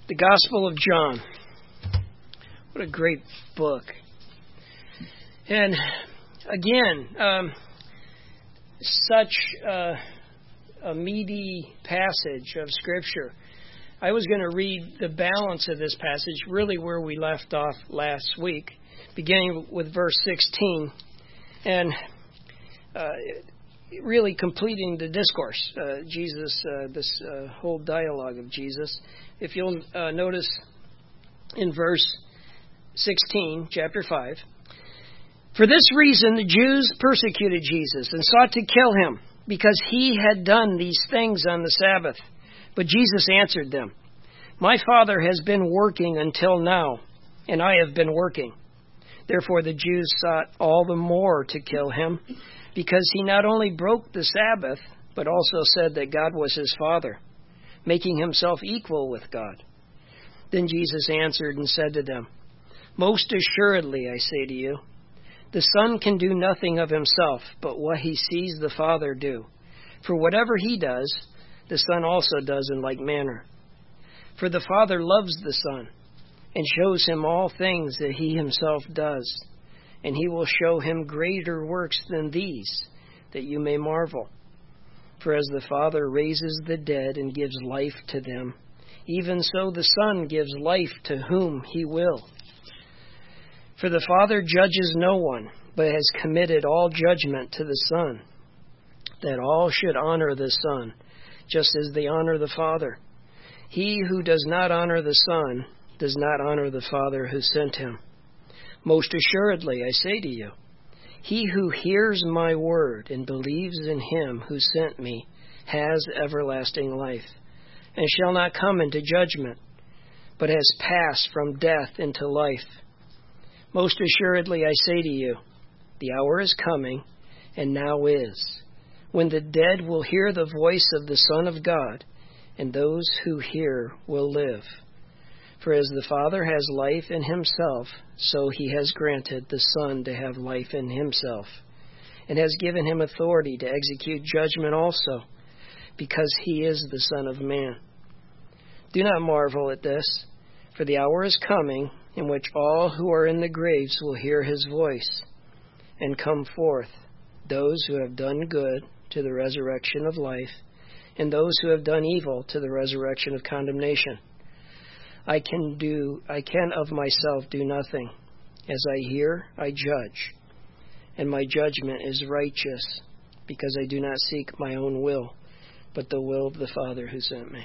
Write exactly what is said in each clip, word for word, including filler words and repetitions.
The Gospel of John. What a great book. And again, um, such uh, a meaty passage of Scripture. I was going to read the balance of this passage, really where we left off last week, beginning with verse sixteen, and uh, really completing the discourse, uh, Jesus, uh, this uh, whole dialogue of Jesus. If you'll uh, notice in verse sixteen, chapter five, "For this reason the Jews persecuted Jesus and sought to kill him, because he had done these things on the Sabbath. But Jesus answered them, 'My Father has been working until now, and I have been working.' Therefore the Jews sought all the more to kill him, because he not only broke the Sabbath, but also said that God was his Father, making himself equal with God. Then Jesus answered and said to them, 'Most assuredly I say to you, the Son can do nothing of himself, but what he sees the Father do. For whatever he does, the Son also does in like manner. For the Father loves the Son, and shows him all things that he himself does. And he will show him greater works than these, that you may marvel. For as the Father raises the dead and gives life to them, even so the Son gives life to whom he will. For the Father judges no one, but has committed all judgment to the Son, that all should honor the Son, just as they honor the Father. He who does not honor the Son does not honor the Father who sent him. Most assuredly, I say to you, he who hears my word and believes in him who sent me has everlasting life, and shall not come into judgment, but has passed from death into life. Most assuredly, I say to you, the hour is coming, and now is, when the dead will hear the voice of the Son of God, and those who hear will live. For as the Father has life in himself, so he has granted the Son to have life in himself, and has given him authority to execute judgment also, because he is the Son of Man. Do not marvel at this, for the hour is coming in which all who are in the graves will hear his voice, and come forth, those who have done good to the resurrection of life, and those who have done evil to the resurrection of condemnation. I can do, I can of myself do nothing. As I hear, I judge, and my judgment is righteous, because I do not seek my own will, but the will of the Father who sent me.'"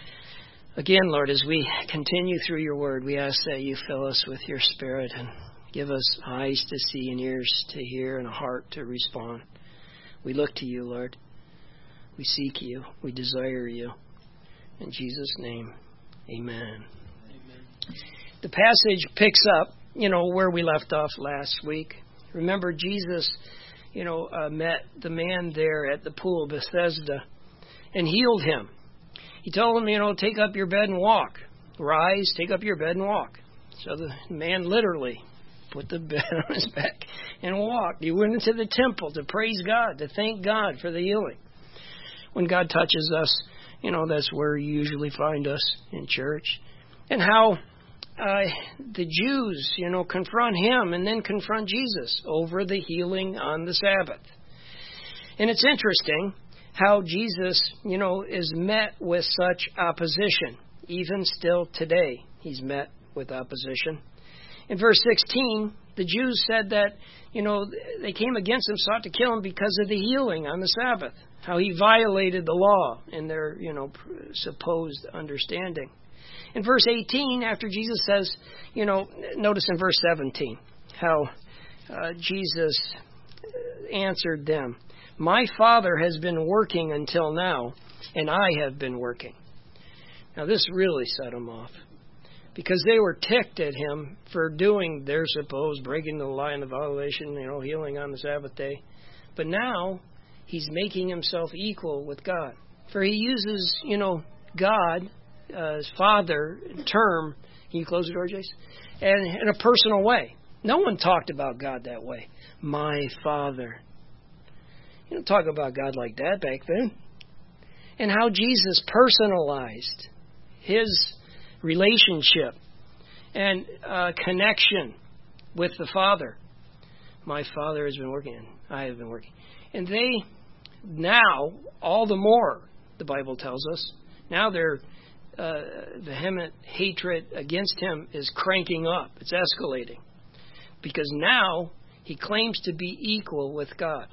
Again, Lord, as we continue through your word, we ask that you fill us with your Spirit and give us eyes to see and ears to hear and a heart to respond. We look to you, Lord. We seek you. We desire you. In Jesus' name, amen. Amen. The passage picks up, you know, where we left off last week. Remember, Jesus, you know, uh, met the man there at the pool of Bethesda and healed him. He told him, you know, take up your bed and walk. Rise, take up your bed and walk. So the man literally put the bed on his back and walked. He went into the temple to praise God, to thank God for the healing. When God touches us, you know, that's where you usually find us, in church. And how uh, the Jews, you know, confront him and then confront Jesus over the healing on the Sabbath. And it's interesting how Jesus, you know, is met with such opposition. Even still today, he's met with opposition. In verse sixteen, the Jews said that, you know, they came against him, sought to kill him because of the healing on the Sabbath. How he violated the law in their, you know, supposed understanding. In verse eighteen, after Jesus says, you know, notice in verse seventeen, how uh, Jesus answered them, "My Father has been working until now, and I have been working." Now this really set them off, because they were ticked at him for doing their supposed breaking the law and the violation, you know, healing on the Sabbath day. But now he's making himself equal with God. For he uses, you know, God, uh, Father term. Can you close the door, Jace? And in a personal way. No one talked about God that way. My Father. You don't talk about God like that back then. And how Jesus personalized his relationship and uh, connection with the Father. My Father has been working, I have been working. And they now, all the more, the Bible tells us, now their uh, vehement hatred against him is cranking up. It's escalating. Because now he claims to be equal with God.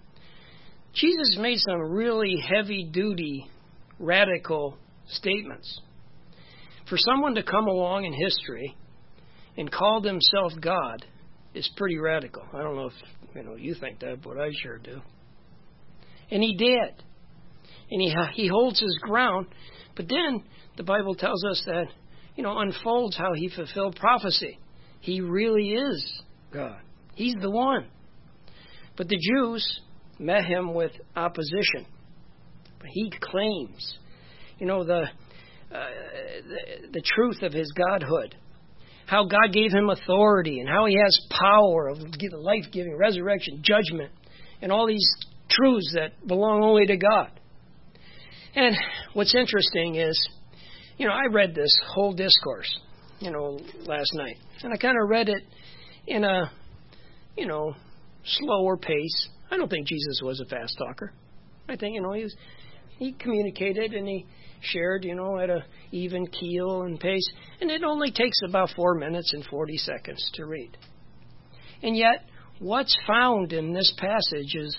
Jesus made some really heavy-duty, radical statements. For someone to come along in history and call himself God is pretty radical. I don't know if you know you think that, but I sure do. And he did. And he he holds his ground. But then the Bible tells us that, you know, unfolds how he fulfilled prophecy. He really is God. He's the one. But the Jews met him with opposition. But he claims, you know, the, uh, the the truth of his godhood, how God gave him authority, and how he has power of life-giving, resurrection, judgment, and all these truths that belong only to God. And what's interesting is, you know, I read this whole discourse, you know, last night, and I kind of read it in a, you know, slower pace. I don't think Jesus was a fast talker. I think, you know, he was, he communicated and he shared, you know, at a even keel and pace. And it only takes about four minutes and forty seconds to read. And yet, what's found in this passage is,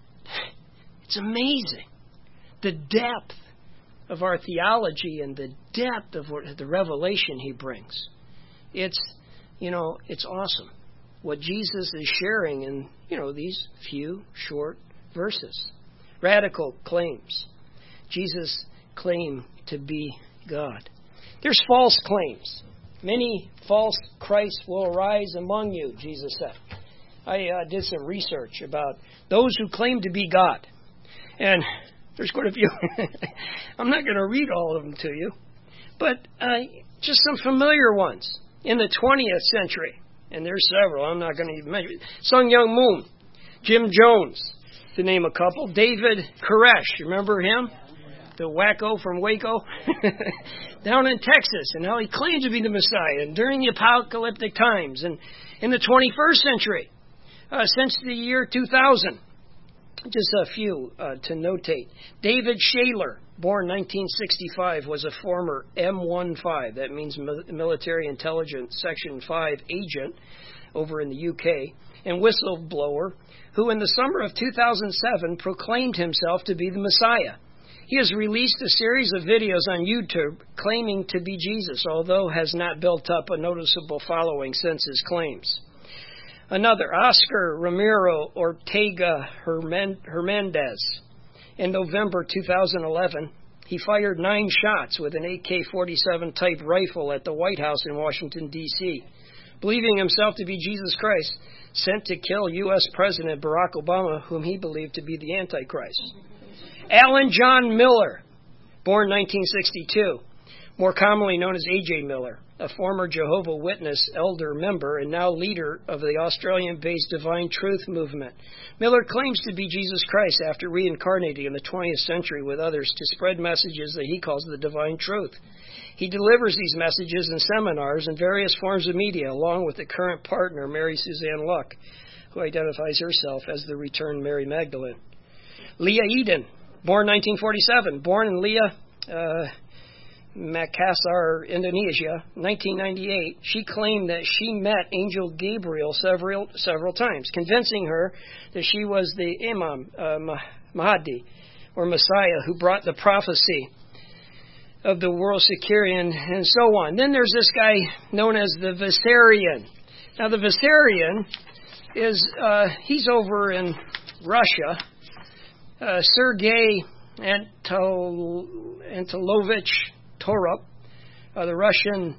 it's amazing. The depth of our theology and the depth of what, the revelation he brings. It's, you know, it's awesome. What Jesus is sharing in, you know, these few short verses. Radical claims. Jesus claimed to be God. There's false claims. Many false Christs will arise among you, Jesus said. I uh, did some research about those who claim to be God. And there's quite a few. I'm not going to read all of them to you. But uh, just some familiar ones. In the twentieth century, and there's several, I'm not going to even mention. Sun Myung Moon, Jim Jones, to name a couple. David Koresh, remember him? The wacko from Waco? Down in Texas, and how he claimed to be the Messiah, and during the apocalyptic times, and in the twenty-first century, uh, since the year two thousand. Just a few uh, to notate. David Shaler, born nineteen sixty-five, was a former M fifteen, that means Military Intelligence Section five agent over in the U K, and whistleblower, who in the summer of two thousand seven proclaimed himself to be the Messiah. He has released a series of videos on YouTube claiming to be Jesus, although has not built up a noticeable following since his claims. Another, Oscar Ramiro Ortega Hernandez. In November two thousand eleven, he fired nine shots with an A K forty-seven type rifle at the White House in Washington, D C, believing himself to be Jesus Christ, sent to kill U S President Barack Obama, whom he believed to be the Antichrist. Alan John Miller, born nineteen sixty-two, more commonly known as A J Miller, a former Jehovah's Witness elder member and now leader of the Australian-based Divine Truth movement. Miller claims to be Jesus Christ after reincarnating in the twentieth century with others to spread messages that he calls the Divine Truth. He delivers these messages in seminars and various forms of media, along with the current partner, Mary Suzanne Luck, who identifies herself as the returned Mary Magdalene. Leah Eden, born nineteen forty-seven, born in Leah, uh, Makassar, Indonesia, nineteen ninety-eight, she claimed that she met Angel Gabriel several several times, convincing her that she was the Imam uh, Mahdi, or Messiah, who brought the prophecy of the world security and, and so on. Then there's this guy known as the Vissarion. Now the Vissarion is, uh, he's over in Russia. Uh, Sergei Antol- Antolovich Torup, uh, the Russian,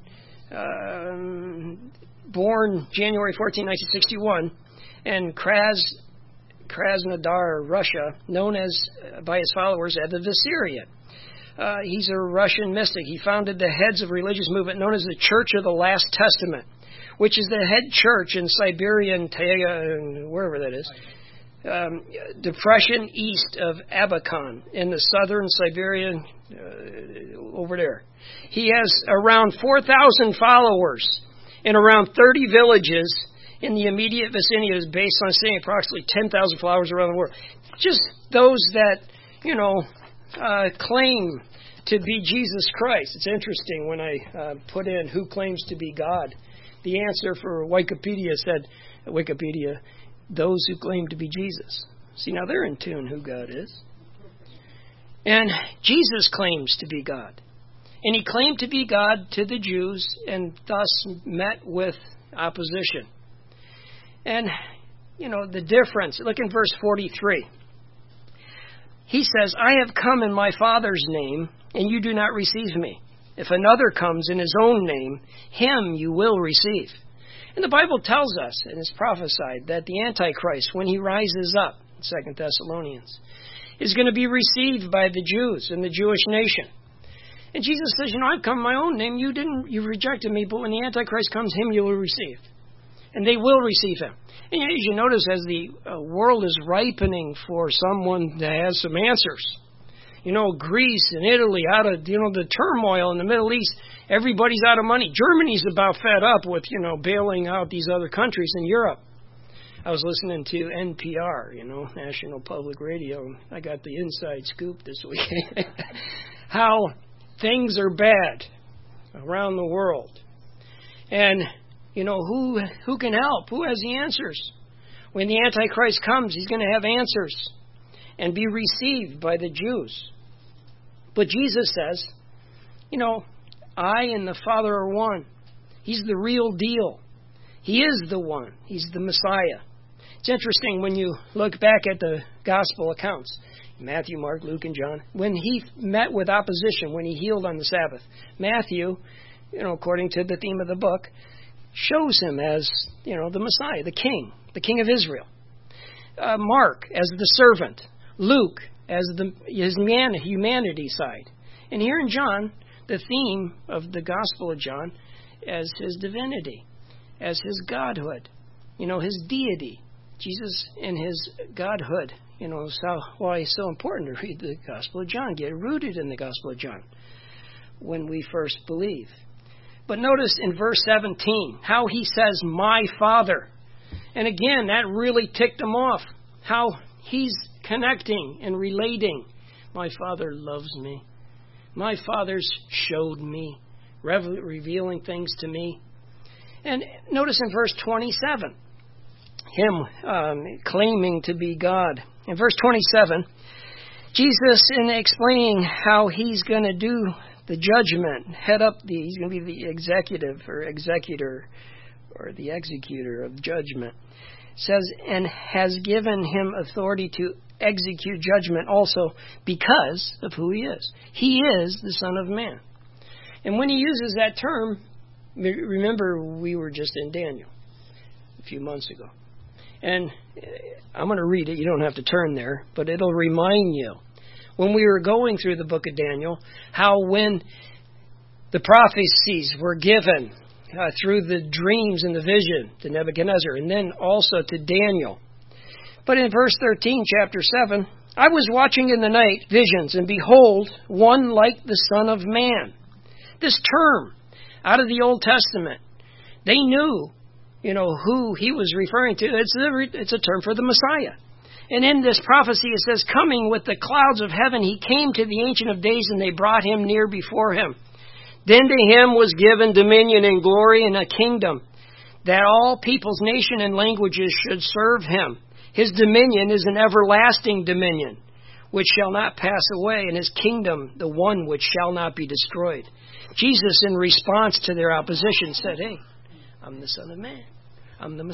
uh, born January fourteenth, nineteen sixty-one, and Kraz, Krasnodar, Russia, known as uh, by his followers as the Vissarion. Uh, he's a Russian mystic. He founded the heads of religious movement known as the Church of the Last Testament, which is the head church in Siberian, Taiga, wherever that is, um, depression east of Abakan in the southern Siberia, uh, over there. He has around four thousand followers in around thirty villages in the immediate vicinity. It is based on saying approximately ten thousand followers around the world. Just those that, you know, uh, claim to be Jesus Christ. It's interesting when I uh, put in who claims to be God. The answer for Wikipedia said, Wikipedia, those who claim to be Jesus. See, now they're in tune who God is. And Jesus claims to be God. And he claimed to be God to the Jews and thus met with opposition. And, you know, the difference, look in verse forty-three. He says, I have come in my Father's name, and you do not receive me. If another comes in his own name, him you will receive. And the Bible tells us, and it's prophesied, that the Antichrist, when he rises up, Second Thessalonians, is going to be received by the Jews and the Jewish nation. And Jesus says, you know, I've come in my own name, you didn't, you rejected me, but when the Antichrist comes, him you will receive. And they will receive him. And as you notice, as the uh, world is ripening for someone that has some answers, you know, Greece and Italy, out of, you know, the turmoil in the Middle East, everybody's out of money. Germany's about fed up with, you know, bailing out these other countries in Europe. I was listening to N P R, you know, National Public Radio. I got the inside scoop this week. How things are bad around the world. And, you know, who who can help? Who has the answers? When the Antichrist comes, he's going to have answers and be received by the Jews. But Jesus says, you know, I and the Father are one. He's the real deal. He is the one. He's the Messiah. It's interesting when you look back at the gospel accounts, Matthew, Mark, Luke, and John, when he met with opposition, when he healed on the Sabbath, Matthew, you know, according to the theme of the book, shows him as, you know, the Messiah, the King, the King of Israel. Uh, Mark as the servant. Luke as the his humanity side. And here in John, the theme of the Gospel of John as his divinity, as his godhood, you know, his deity. Jesus in his godhood, you know, so why it's so important to read the Gospel of John, get rooted in the Gospel of John when we first believe. But notice in verse seventeen how he says, my Father. And again, that really ticked him off. How he's connecting and relating. My Father loves me. My Father's showed me, revealing things to me. And notice in verse twenty-seven, him um, claiming to be God. In verse twenty-seven, Jesus, in explaining how he's going to do the judgment, head up the, he's going to be the executive or executor or the executor of judgment, says, and has given him authority to execute judgment also because of who he is. He is the Son of Man. And when he uses that term, remember we were just in Daniel a few months ago. And I'm going to read it. You don't have to turn there, but it'll remind you. When we were going through the book of Daniel, how when the prophecies were given uh, through the dreams and the vision to Nebuchadnezzar, and then also to Daniel. But in verse thirteen, chapter seven, I was watching in the night visions, and behold, one like the Son of Man. This term, out of the Old Testament, they knew, you know, who he was referring to. It's a, it's a term for the Messiah. And in this prophecy it says, coming with the clouds of heaven, he came to the Ancient of Days, and they brought him near before him. Then to him was given dominion and glory and a kingdom, that all peoples, nation, and languages should serve him. His dominion is an everlasting dominion, which shall not pass away, and his kingdom the one which shall not be destroyed. Jesus, in response to their opposition, said, hey, I'm the Son of Man. I'm the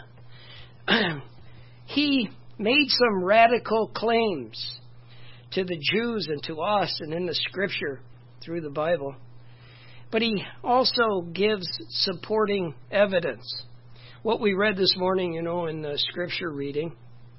Messiah. He made some radical claims to the Jews and to us and in the Scripture through the Bible. But he also gives supporting evidence. What we read this morning, you know, in the Scripture reading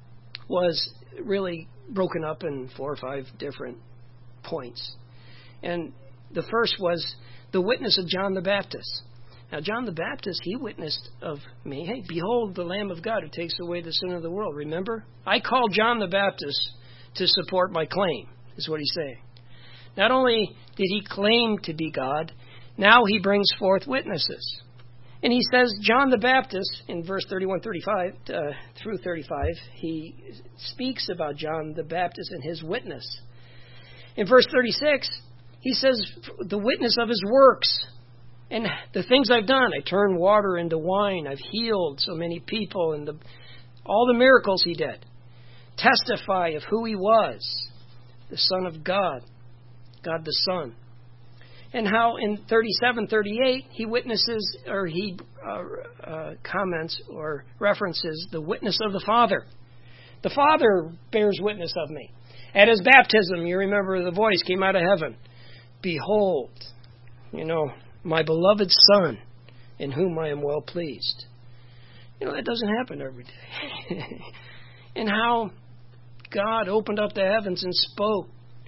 was really broken up in four or five different points. And the first was the witness of John the Baptist. Now, John the Baptist, he witnessed of me. Hey, behold the Lamb of God who takes away the sin of the world. Remember? I called John the Baptist to support my claim, is what he's saying. Not only did he claim to be God, now he brings forth witnesses. And he says, John the Baptist, in verse thirty-one, thirty-five, uh, through thirty-five, he speaks about John the Baptist and his witness. In verse thirty-six, he says, the witness of his works. And the things I've done, I turned water into wine, I've healed so many people, and the, all the miracles he did testify of who he was, the Son of God, God the Son. And how in thirty-seven, thirty-eight, he witnesses, or he uh, uh, comments or references the witness of the Father. The Father bears witness of me. At his baptism, you remember the voice came out of heaven. Behold, you know, my beloved Son, in whom I am well pleased. You know, that doesn't happen every day. And how God opened up the heavens and spoke,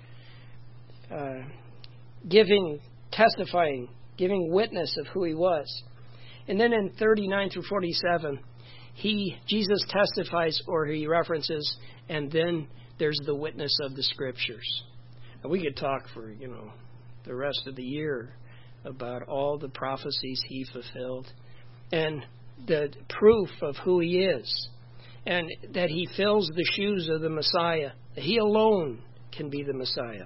uh, giving, testifying, giving witness of who he was. And then in thirty-nine through forty-seven, he, Jesus testifies, or he references, and then there's the witness of the Scriptures. And we could talk for, you know, the rest of the year about all the prophecies he fulfilled and the proof of who he is, and that he fills the shoes of the Messiah. He alone can be the Messiah.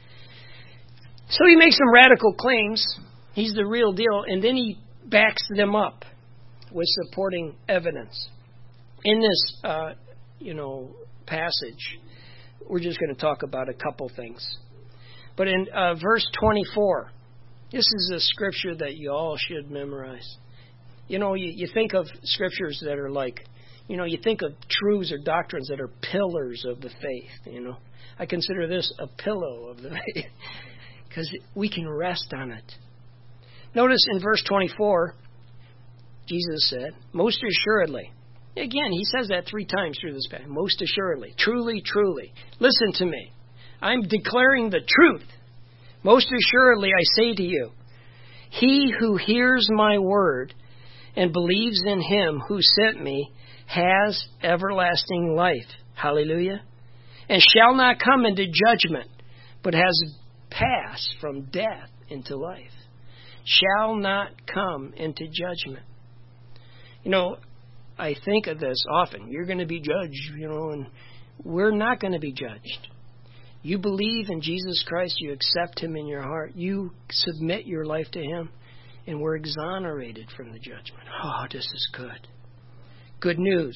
So he makes some radical claims. He's the real deal, and then he backs them up with supporting evidence. In this, uh, you know, passage, we're just going to talk about a couple things. But in uh, verse twenty-four, this is a scripture that you all should memorize. You know, you, you think of scriptures that are like, you know, you think of truths or doctrines that are pillars of the faith, you know. I consider this a pillow of the faith because we can rest on it. Notice in verse twenty-four, Jesus said, most assuredly. Again, he says that three times through this passage. Most assuredly. Truly, truly. Listen to me. I'm declaring the truth. Most assuredly, I say to you, he who hears my word and believes in him who sent me has everlasting life. Hallelujah. And shall not come into judgment, but has passed from death into life. Shall not come into judgment. You know, I think of this often. You're going to be judged, you know, and we're not going to be judged. You believe in Jesus Christ, you accept him in your heart, you submit your life to him, and we're exonerated from the judgment. Oh, this is good. Good news.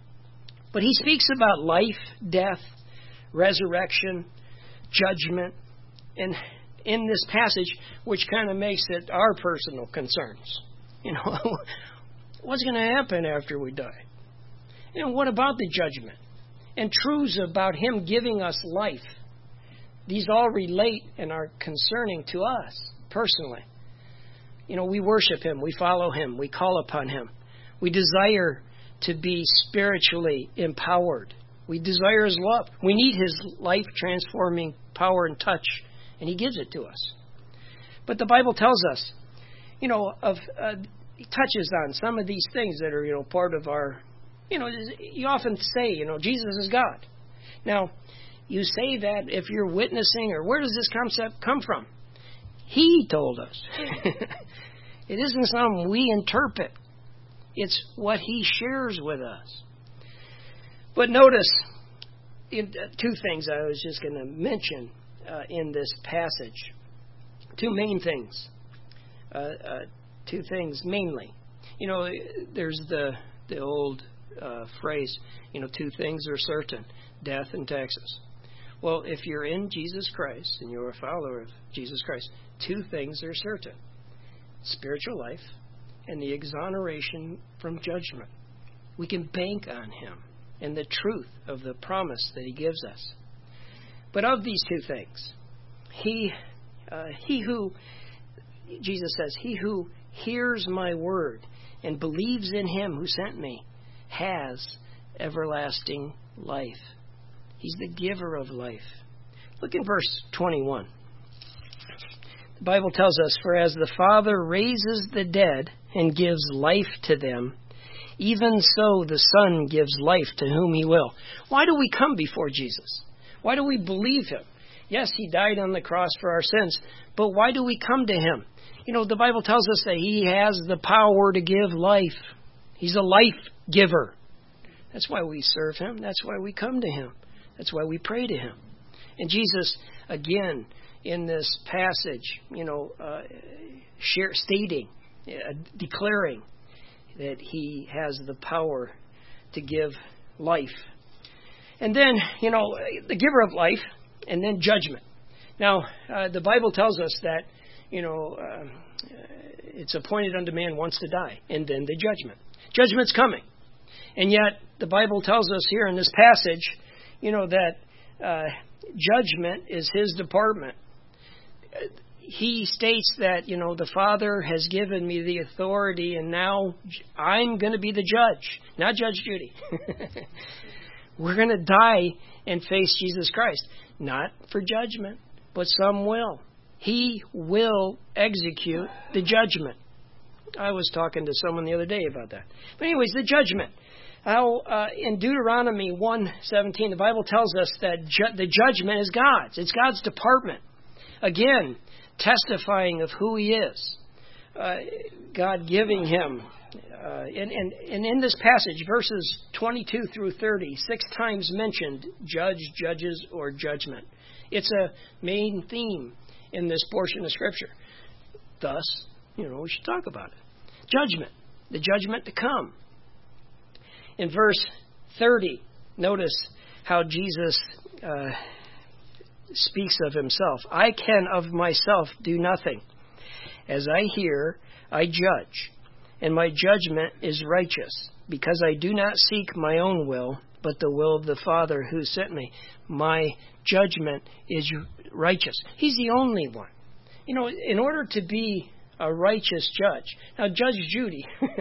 But he speaks about life, death, resurrection, judgment, and in this passage, which kind of makes it our personal concerns. You know, what's going to happen after we die? And what about the judgment? And truths about him giving us life. These all relate and are concerning to us personally. You know, we worship him, we follow him, we call upon him. We desire to be spiritually empowered. We desire his love. We need his life-transforming power and touch, and he gives it to us. But the Bible tells us, you know, of uh, he touches on some of these things that are, you know, part of our, you know, you often say, you know, Jesus is God. Now, you say that if you're witnessing, or where does this concept come from? He told us. It isn't something we interpret. It's what he shares with us. But notice, in, uh, two things I was just going to mention uh, in this passage. Two main things. Uh, uh, two things mainly. You know, there's the the old uh, phrase, you know, two things are certain, death and taxes. Well, if you're in Jesus Christ and you're a follower of Jesus Christ, two things are certain. Spiritual life and the exoneration from judgment. We can bank on him and the truth of the promise that he gives us. But of these two things, he, uh, he who, Jesus says, he who hears my word and believes in him who sent me has everlasting life. He's the giver of life. Look in verse twenty-one. The Bible tells us, "For as the Father raises the dead and gives life to them, even so the Son gives life to whom He will." Why do we come before Jesus? Why do we believe Him? Yes, He died on the cross for our sins, but why do we come to Him? You know, the Bible tells us that He has the power to give life. He's a life giver. That's why we serve Him. That's why we come to Him. That's why we pray to Him. And Jesus, again, in this passage, you know, uh, share, stating, uh, declaring that He has the power to give life. And then, you know, the giver of life, and then judgment. Now, uh, the Bible tells us that, you know, uh, it's appointed unto man once to die, and then the judgment. Judgment's coming. And yet, the Bible tells us here in this passage, you know, that uh, judgment is His department. He states that, you know, the Father has given me the authority, and now I'm going to be the judge, not Judge Judy. We're going to die and face Jesus Christ. Not for judgment, but some will. He will execute the judgment. I was talking to someone the other day about that. But anyways, the judgment. How uh, in Deuteronomy one seventeen, the Bible tells us that ju- the judgment is God's. It's God's department. Again, testifying of who He is. Uh, God giving Him. Uh, and, and, and in this passage, verses twenty-two through thirty, six times mentioned judge, judges, or judgment. It's a main theme in this portion of Scripture. Thus, you know, we should talk about it. Judgment. The judgment to come. In verse thirty, notice how Jesus uh, speaks of Himself. "I can of myself do nothing. As I hear, I judge, and my judgment is righteous, because I do not seek my own will, but the will of the Father who sent me. My judgment is righteous." He's the only one. You know, in order to be a righteous judge. Now, Judge Judy,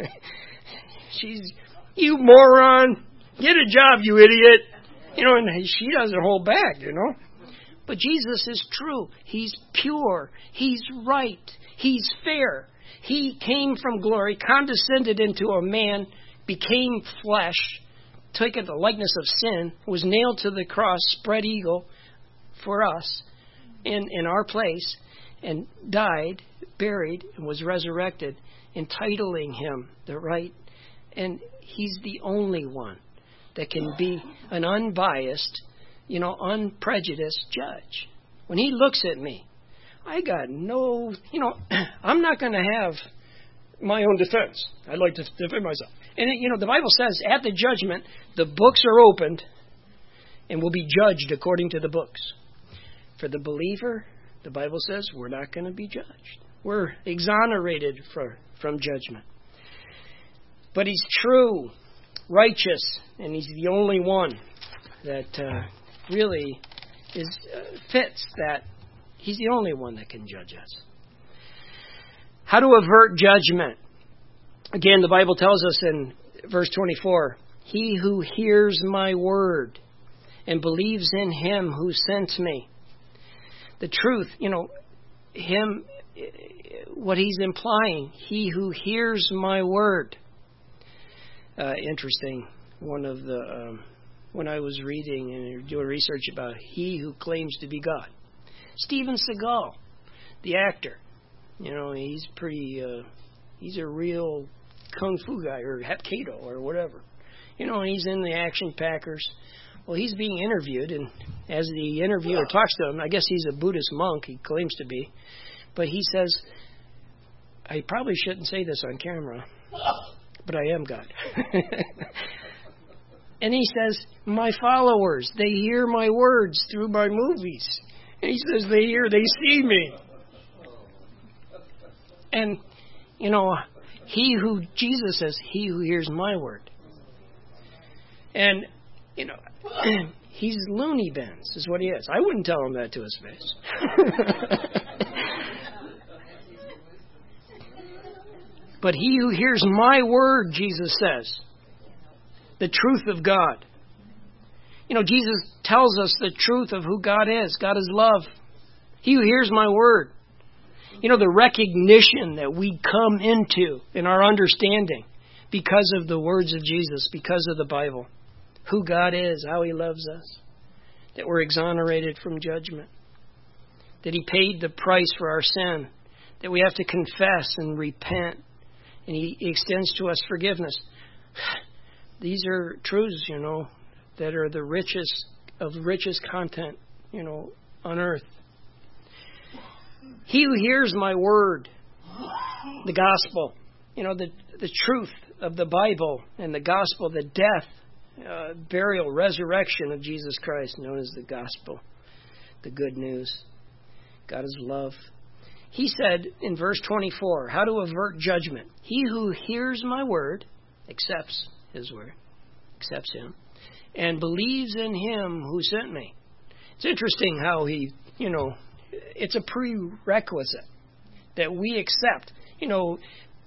she's, "You moron, get a job, you idiot." You know, and she doesn't hold back, you know. But Jesus is true. He's pure. He's right. He's fair. He came from glory, condescended into a man, became flesh, took the likeness of sin, was nailed to the cross, spread eagle for us in, in our place, and died, buried, and was resurrected, entitling Him the right. And He's the only one that can be an unbiased, you know, unprejudiced judge. When He looks at me, I got no, you know, I'm not going to have my own defense. I'd like to defend myself. And, you know, the Bible says at the judgment, the books are opened and will be judged according to the books. For the believer, the Bible says we're not going to be judged. We're exonerated for, from judgment. But He's true, righteous, and He's the only one that uh, really is uh, fits that. He's the only one that can judge us. How to avert judgment? Again, the Bible tells us in verse twenty-four, "He who hears my word and believes in Him who sent me." The truth, you know, Him, what He's implying, he who hears my word. Uh, interesting. One of the, um, when I was reading and doing research about he who claims to be God. Steven Seagal, the actor, you know, he's pretty, uh, he's a real kung fu guy, or Hapkido, or whatever. You know, he's in the Action Packers. Well, he's being interviewed, and as the interviewer talks to him, I guess he's a Buddhist monk, he claims to be, but he says, "I probably shouldn't say this on camera, but I am God." And he says, "My followers, they hear my words through my movies." And he says, "They hear, they see me." And, you know, he who, Jesus says, "He who hears my word." And, you know, he's loony bins, is what he is. I wouldn't tell him that to his face. But he who hears my word, Jesus says, the truth of God. You know, Jesus tells us the truth of who God is. God is love. He who hears my word. You know, the recognition that we come into in our understanding because of the words of Jesus, because of the Bible, who God is, how He loves us, that we're exonerated from judgment, that He paid the price for our sin, that we have to confess and repent, and He extends to us forgiveness. These are truths, you know, that are the richest of richest content, you know, on earth. He who hears my word, the gospel, you know, the the truth of the Bible and the gospel, the death, uh, burial, resurrection of Jesus Christ, known as the gospel, the good news. God is love. He said in verse twenty-four, how to avert judgment. He who hears my word, accepts His word, accepts Him, and believes in Him who sent me. It's interesting how He, you know, it's a prerequisite that we accept. You know,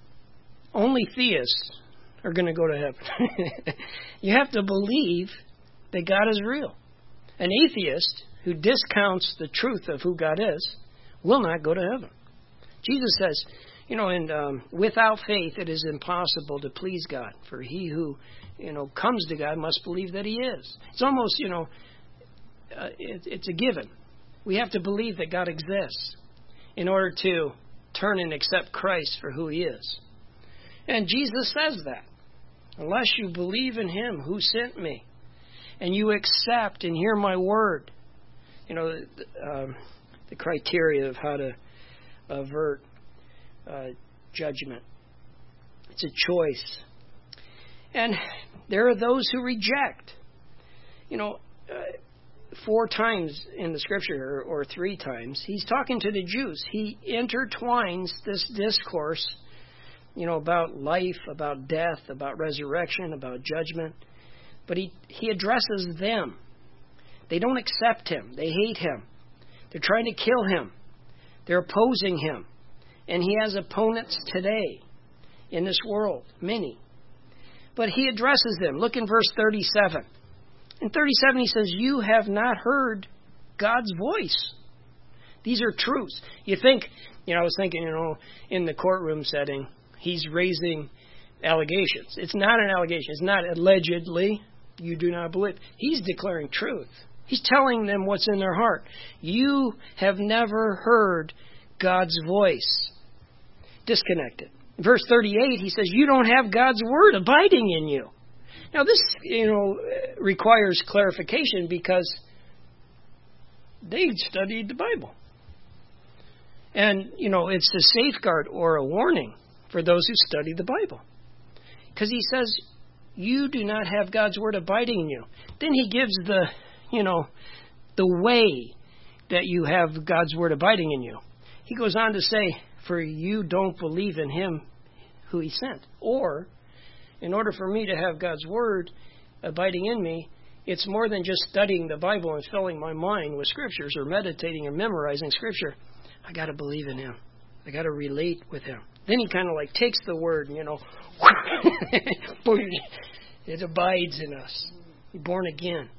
only theists are going to go to heaven. You have to believe that God is real. An atheist who discounts the truth of who God is will not go to heaven. Jesus says, you know, and um, without faith it is impossible to please God. For he who, you know, comes to God must believe that He is. It's almost, you know, uh, it, it's a given. We have to believe that God exists in order to turn and accept Christ for who He is. And Jesus says that. Unless you believe in Him who sent me, and you accept and hear my word, you know, um, the criteria of how to avert uh, judgment. It's a choice. And there are those who reject. You know, uh, four times in the Scripture, or, or three times, He's talking to the Jews. He intertwines this discourse, you know, about life, about death, about resurrection, about judgment. But he, he addresses them. They don't accept Him. They hate Him. They're trying to kill Him. They're opposing Him. And He has opponents today in this world, many. But He addresses them. Look in verse thirty-seven. In thirty-seven He says, you have not heard God's voice. These are truths. You think, you know, I was thinking, you know, in the courtroom setting, He's raising allegations. It's not an allegation. It's not allegedly. You do not believe. He's declaring truth. He's telling them what's in their heart. You have never heard God's voice. Disconnected. Verse thirty-eight, He says, you don't have God's word abiding in you. Now this, you know, requires clarification because they studied the Bible. And, you know, it's a safeguard or a warning for those who study the Bible. Because He says, you do not have God's word abiding in you. Then He gives the, you know, the way that you have God's word abiding in you. He goes on to say, for you don't believe in Him who He sent. Or, in order for me to have God's word abiding in me, it's more than just studying the Bible and filling my mind with scriptures or meditating or memorizing scripture. I got to believe in Him. I got to relate with Him. Then He kind of like takes the word and, you know, it abides in us. You're born again.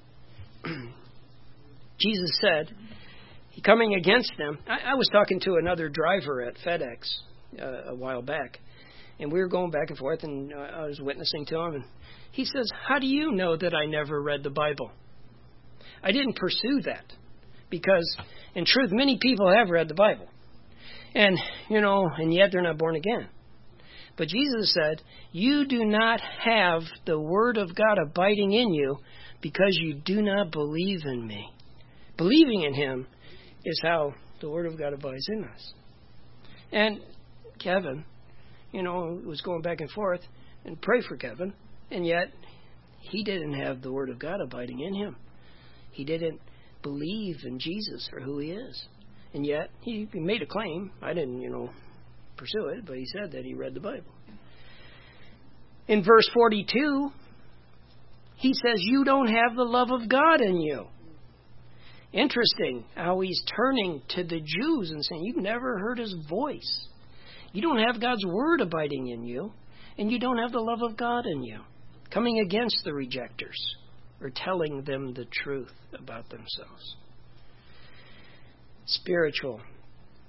Jesus said, He coming against them. I, I was talking to another driver at FedEx uh, a while back, and we were going back and forth, and uh, I was witnessing to him, and he says, how do you know that I never read the Bible? I didn't pursue that, because in truth, many people have read the Bible. And, you know, and yet they're not born again. But Jesus said, you do not have the word of God abiding in you because you do not believe in me. Believing in Him is how the word of God abides in us. And Kevin, you know, was going back and forth, and pray for Kevin, and yet he didn't have the word of God abiding in him. He didn't believe in Jesus for who He is. And yet he made a claim. I didn't, you know, pursue it, but he said that he read the Bible. In verse forty-two, He says, you don't have the love of God in you. Interesting how He's turning to the Jews and saying, you've never heard His voice. You don't have God's word abiding in you, and you don't have the love of God in you. Coming against the rejectors, or telling them the truth about themselves. Spiritual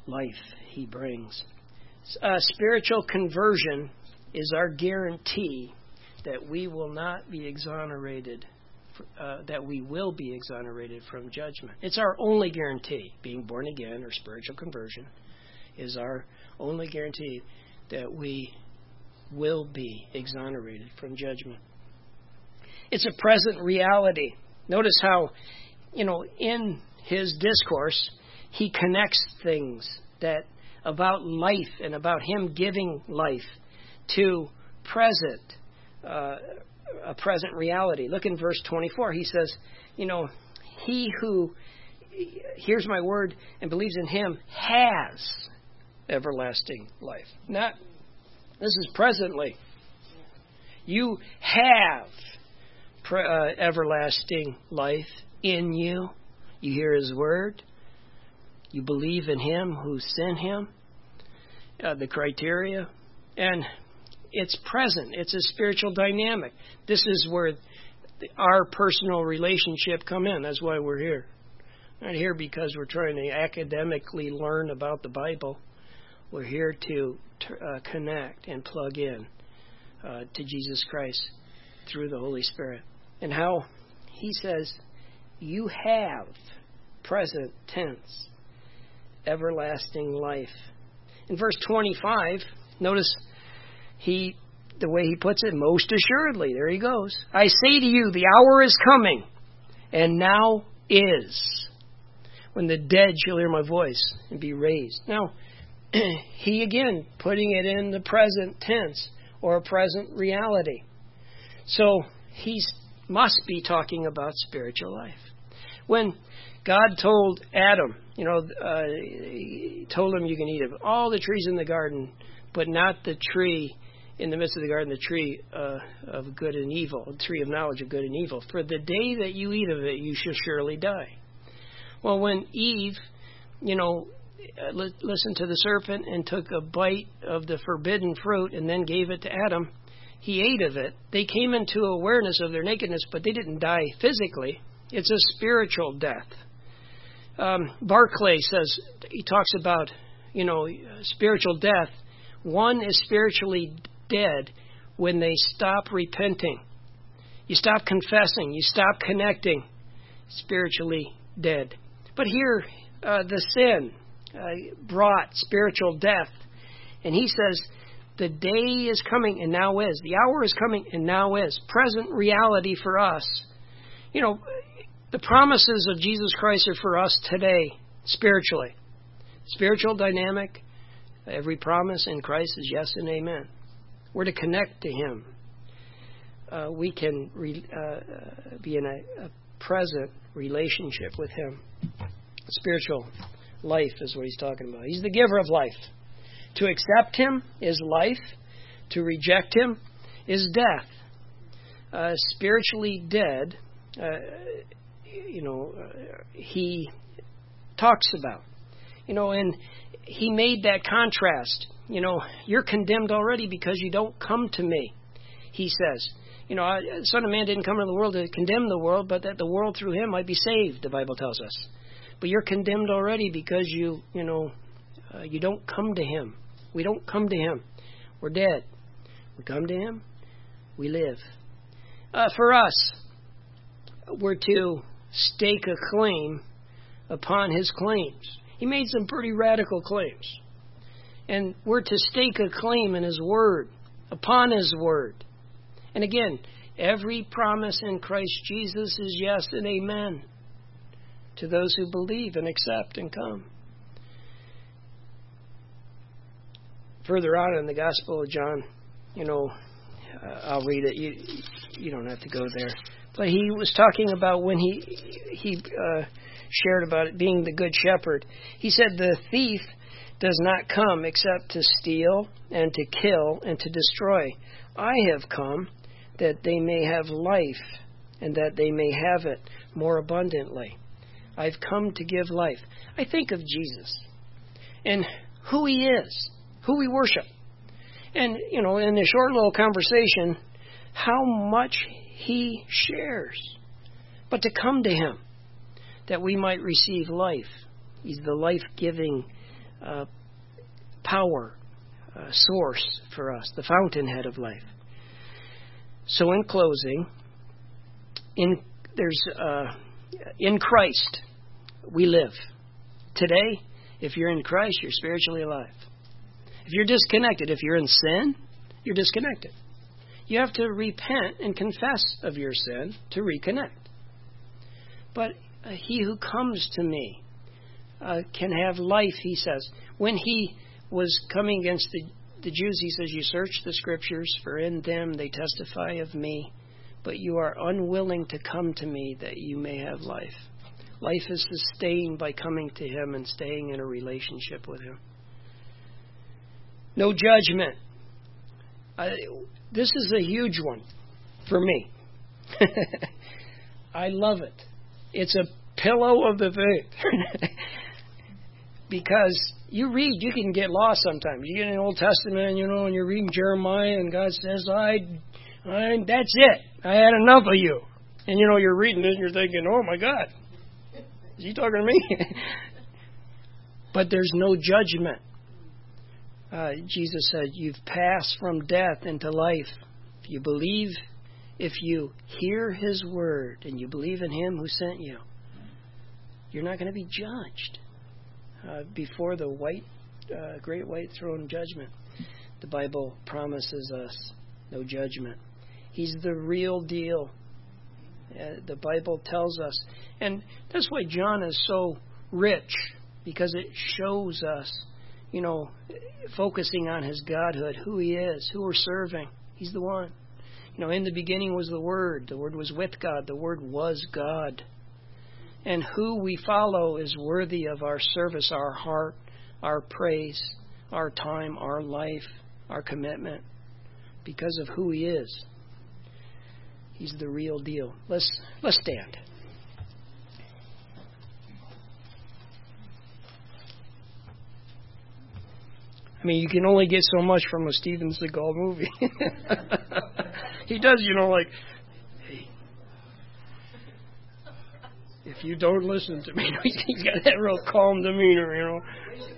life He brings. Uh, spiritual conversion is our guarantee that we will not be exonerated, uh, that we will be exonerated from judgment. It's our only guarantee. Being born again or spiritual conversion is our only guarantee that we will be exonerated from judgment. It's a present reality. Notice how, you know, in his discourse, he connects things that about life and about him giving life to present, uh, a present reality. Look in verse twenty-four. He says, you know, he who hears my word and believes in him has everlasting life. Not, this is presently. You have pre- uh, everlasting life in you. You hear his word. You believe in him who sent him. Uh, the criteria. And it's present. It's a spiritual dynamic. This is where the, our personal relationship come in. That's why we're here. We're not here because we're trying to academically learn about the Bible. We're here to, to uh, connect and plug in uh, to Jesus Christ through the Holy Spirit. And how he says, you have, present tense, everlasting life. In verse twenty-five, notice he, the way he puts it, most assuredly. There he goes. I say to you, the hour is coming, and now is, when the dead shall hear my voice and be raised. Now, he again putting it in the present tense or a present reality. So he must be talking about spiritual life. When God told Adam, you know, uh, he told him you can eat of all the trees in the garden, but not the tree in the midst of the garden, the tree uh, of good and evil, the tree of knowledge of good and evil. For the day that you eat of it, you shall surely die. Well, when Eve, you know, li- listened to the serpent and took a bite of the forbidden fruit and then gave it to Adam, he ate of it. They came into awareness of their nakedness, but they didn't die physically. It's a spiritual death. Um, Barclay says, he talks about, you know, spiritual death. One is spiritually dead when they stop repenting. You stop confessing. You stop connecting. Spiritually dead. But here, uh, the sin uh, brought spiritual death. And he says, the day is coming and now is. The hour is coming and now is. Present reality for us. You know, the promises of Jesus Christ are for us today, spiritually. Spiritual dynamic. Every promise in Christ is yes and amen. We're to connect to him. Uh, we can re, uh, be in a, a present relationship with him. Spiritual life is what he's talking about. He's the giver of life. To accept him is life. To reject him is death. Uh, spiritually dead, uh, you know, uh, he talks about. You know, and he made that contrast. You know, you're condemned already because you don't come to me, he says. You know, the Son of Man didn't come into the world to condemn the world, but that the world through him might be saved, the Bible tells us. But you're condemned already because you, you know, uh, you don't come to him. We don't come to him. We're dead. We come to him. We live. Uh, for us, we're to stake a claim upon his claims. He made some pretty radical claims. And we're to stake a claim in his word, upon his word. And again, every promise in Christ Jesus is yes and amen to those who believe and accept and come. Further on in the Gospel of John, you know, uh, I'll read it. You, you don't have to go there. But he was talking about when he he uh, shared about it being the good shepherd. He said the thief does not come except to steal and to kill and to destroy. I have come that they may have life and that they may have it more abundantly. I've come to give life. I think of Jesus and who he is, who we worship. And, you know, in a short little conversation, how much he shares. But to come to him, that we might receive life. He's the life-giving uh, power, uh, source for us, the fountainhead of life. So in closing, in there's uh, in Christ we live. Today, if you're in Christ, you're spiritually alive. If you're disconnected, if you're in sin, you're disconnected. You have to repent and confess of your sin to reconnect. But uh, he who comes to me uh, can have life, he says. When he was coming against the, the Jews, he says, you search the Scriptures, for in them they testify of me, but you are unwilling to come to me that you may have life. Life is sustained by coming to him and staying in a relationship with him. No judgment. I, this is a huge one for me. I love it. It's a pillow of the faith. Because you read, you can get lost sometimes. You get in the Old Testament, you know, and you're reading Jeremiah, and God says, I, I that's it. I had enough of you. And, you know, you're reading it, and you're thinking, oh, my God. Is he talking to me? But there's no judgment. Uh, Jesus said, you've passed from death into life. If you believe, if you hear his word, and you believe in him who sent you, you're not going to be judged uh, before the white, uh, great white throne judgment. The Bible promises us no judgment. He's the real deal. Uh, the Bible tells us. And that's why John is so rich, because it shows us, you know, focusing on his godhood, who he is, who we're serving. He's the one. You know, in the beginning was the Word. The Word was with God. The Word was God. And who we follow is worthy of our service, our heart, our praise, our time, our life, our commitment, because of who he is. He's the real deal. Let's let's stand. I mean, you can only get so much from a Steven Seagal movie. He does, you know, like, hey, if you don't listen to me, he's got that real calm demeanor, you know.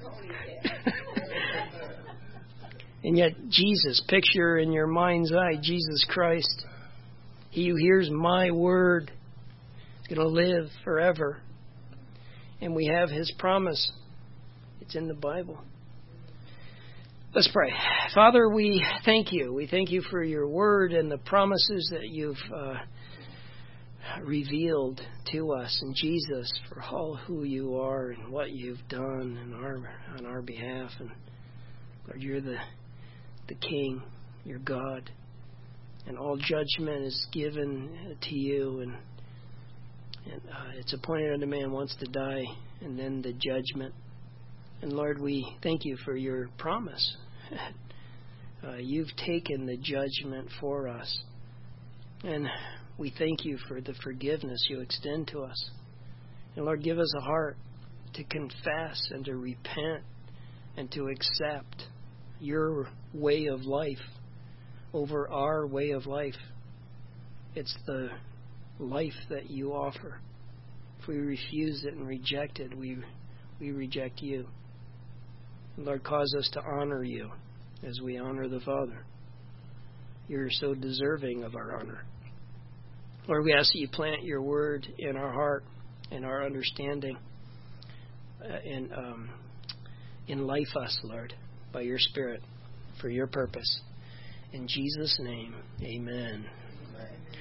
And yet, Jesus, picture in your mind's eye, Jesus Christ, he who hears my word is going to live forever. And we have his promise. It's in the Bible. Let's pray. Father, we thank you. We thank you for your word and the promises that you've uh, revealed to us in Jesus, for all who you are and what you've done in our, on our behalf. And Lord, you're the, the King, you're God, and all judgment is given to you. And, and uh, it's appointed unto man once to die, and then the judgment. And Lord, we thank you for your promise. uh, you've taken the judgment for us. And we thank you for the forgiveness you extend to us. And Lord, give us a heart to confess and to repent and to accept your way of life over our way of life. It's the life that you offer. If we refuse it and reject it, we we reject you. Lord, cause us to honor you as we honor the Father. You're so deserving of our honor. Lord, we ask that you plant your word in our heart and our understanding, uh, and um, enlife us, Lord, by your Spirit for your purpose. In Jesus' name, amen.